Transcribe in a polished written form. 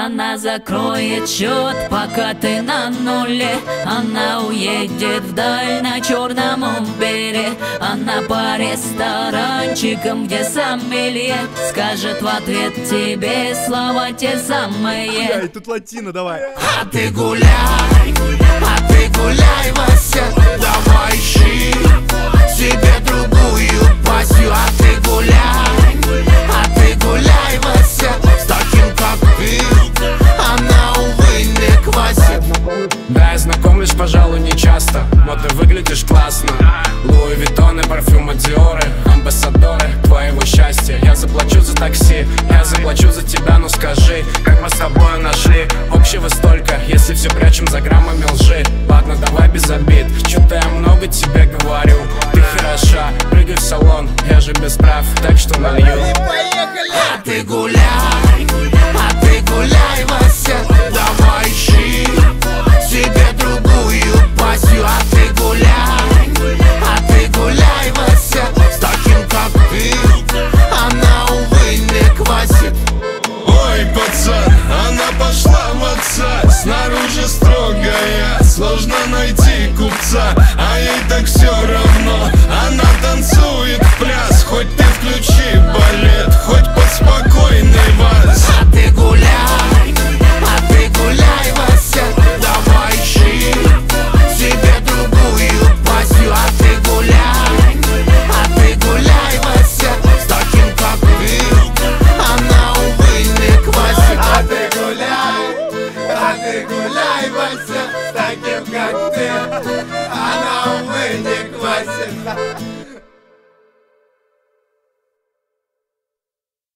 Она закроет счет, пока ты на нуле. Она уедет вдаль на черном Убере. Она по ресторанчикам, где сомелье скажет в ответ тебе слова те самые. Ай, тут латино, давай. А ты гуляй, Вася, давай ищи себе другую пассию. А ты гуляй, Вася, с таким как ты она, увы, не квасит. Да, я знаком лишь, пожалуй, не часто, но ты выглядишь классно. Луи Виттон и парфюмы Диоры, амбассадоры твоего счастья. Я заплачу за такси, я заплачу за тебя, но скажи, как мы с тобой нашли общего столько, если все прячем за граммами лжи. Ладно, давай без обид, что-то я много тебе говорю. Ты хороша, прыгай в салон, я же без прав, так что налью. А ты гуляй,